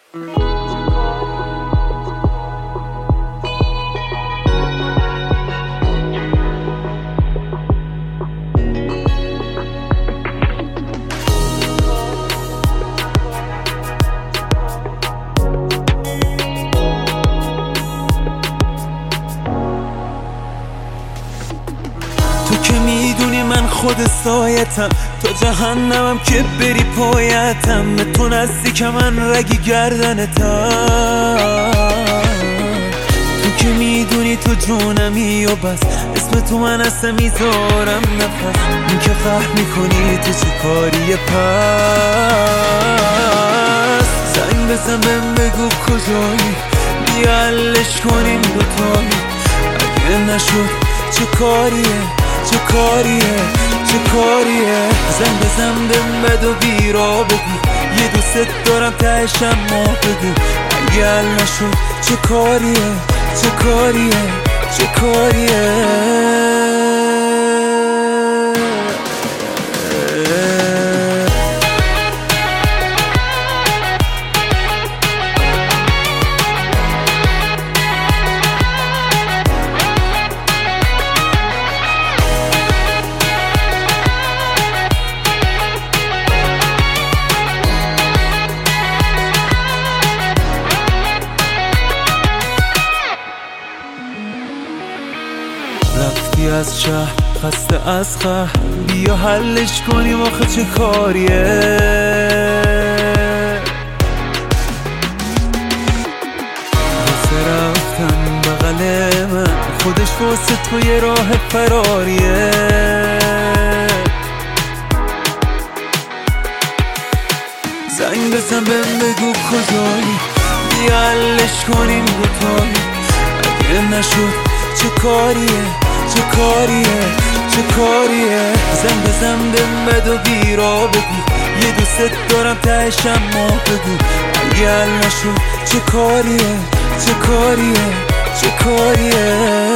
تو که میدونی من خود سایتم، تو جهنمم که بری پایتم، به تو نزدیک من رگی گردنتم. تو که میدونی تو جونمی و بس، اسم تو من اصلا میذارم نفس. این که فهم میکنی تو چه کاریه، پس زنگ بزن بهم بگو کجایی، بیا حلش کنیم دوتایی. اگه نشد چه کاریه، چه کاریه، چه کاریه. زنگ بزن بهم بد و بیرا بگو، یه دوست دارم تهش اما بگو. اگه حل نشد چه کاریه، چه کاریه، چه کاریه. رفتی از شهر خسته از قهر، بیا حلش کنیم آخه چه کاریه. واسه رفتن بغل من، خودش واسه تو یه راه فراریه. زنگ بزن بهم بگو کجایی، بیا حلش کنیم دوتایی. اگه نشد چه کاریه، چه کاریه، چه کاریه. زنگ بزن بهم بد و بیرا بگو، یه دوست دارم تهش اما بگو. اگه حل نشد چه کاریه، چه کاریه، چه کاریه.